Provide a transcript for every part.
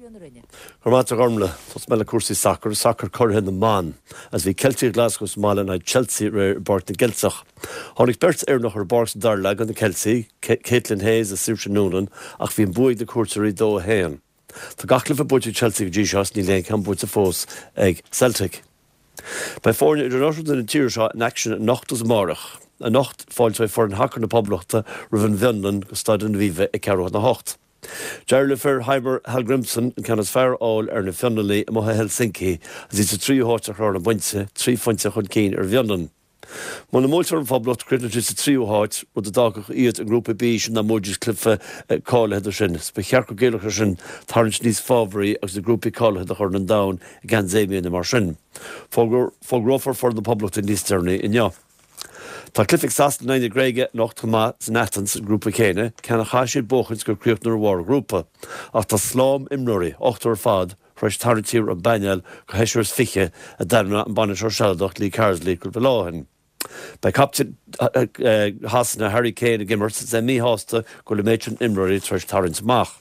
Chomata Gormla, tos mela cursi soccer curhin the man, as we Celtic Glasgow Smalin and Chelsea bort the Geltsach. Honig Berts noch her borgs darlag on the Kelsey, Caitlin Hayes, a Saoirse Noonan, ach vi buig the coursery do hain. The gachlif a budget Chelsea G-Shots ni lane can buit a fos egg Celtic. By foreign international in tear shot in action nachtus marach. A nacht falls by foreign hacker na poblochta Riven Vinland gestad in Vive e caro na hocht. Jarlifer Heimer Helgrimson can as far all na finally mo Helsinki as it's a 3 horse across a bunch 3 points on Keen or Vinland. Mon motor of poblot critic is a 3 horse with the dog eat a group of beach and the mojis cliff call headershin specharco gelochin tarnish these favori as the group call the horn down again Zami in the marshin. For grofer for the poblot in this journey in ya. Tá cliffic sast na Grege noch Toma Nathans grúpa chéine can a chaisiid bochins go críochtnar war grúpa ach tá slám imnúirí ochtar fad freis tartíir a bainel go heisirs fiche a darna an banis or seadocht lí Carsley grúpa láhan. By Captain Hasna Harry Kane a gimmert sa mí hásta go le méitrin imnúirí freis tarins mach.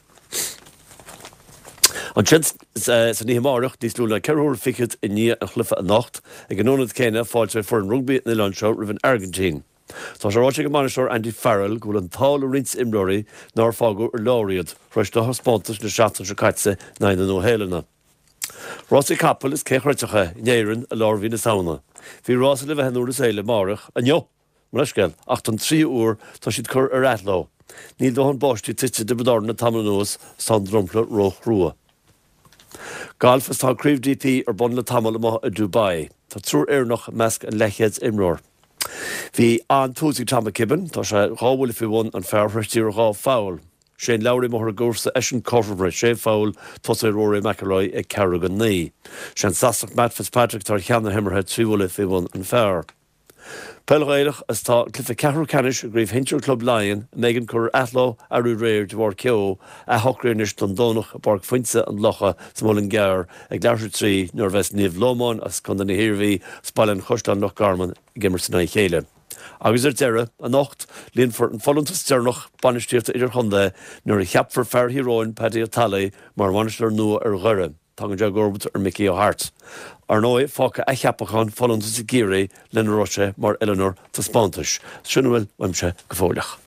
An chins sa ní marach dís lúla ceúr fichiid in ní a chlufa a nacht ag gnónad céine fáilte for an rugby na Landshow riven Argentine. Tá sé ráte go manisir Andy Farrell go an tála rins imróí nar fágu lauread freis do hospántas na seatan se caitse na nó héilena. Rossi Capel is céchreitecha néirin a láirhí na sauna. Bhí Rossi le bheithnúr is éile marach a njo, muisceil, ach an 3 úr tá siad chur ar atló. Níl do an báistí tite de bedarna tamlanús san drompla roch rua. Golf is tá críomh DP ar bon le tamil a Dubai. Tá trúr noch measc an lechiad imróir. Bhí an túsaigh Tama Kibben, tá sé rábhfuil fi bhain an fearthirtíir gá fáil. Shane Lowry mo her gursa Eshin Coverbury, Shea Fowl, Tosa Rory McElroy, e Carrigan Knee. Shan Sassock Matt Fitzpatrick, Tar Chianna Himmerhead, 3 fi won and fair. Pelgailich as tá cliffe Cahru Canish, Grief Hincher Club Lion, Megan Cur Atlo, Aru Rare, Dwar Kyo, a Hockreinish Dundonach, Bark Finsa and Locha, Smolin Gar, a Glasher Tree, Norvest Niv Lomon, as Condani Hirvi, Spalin Hushtan Loch Garman, Gimerson Chele. Agus Terra, a Nacht, Linford and Folland to Sternoch, Banistir to Ider Honda, nor a Chap for Fair Heroine, Paddy Tally, Marwanisher Noah or Gurre, Tonga Gorbut or Mickey O'Hart. Arnoy, Foka, a Chapacon, Folland to Sigiri, Len Roche, Mar Eleanor, to Spontish, Shunuel, Wemshe, Gafolach.